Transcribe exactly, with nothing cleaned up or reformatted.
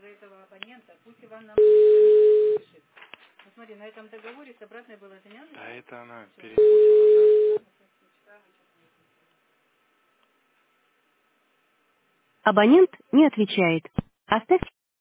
уже этого абонента, пусть Иван нам позвонит, пишет. Ну смотри, на этом договоре с обратной было занято. Да, это она перепутала, да. Абонент не отвечает. Оставьте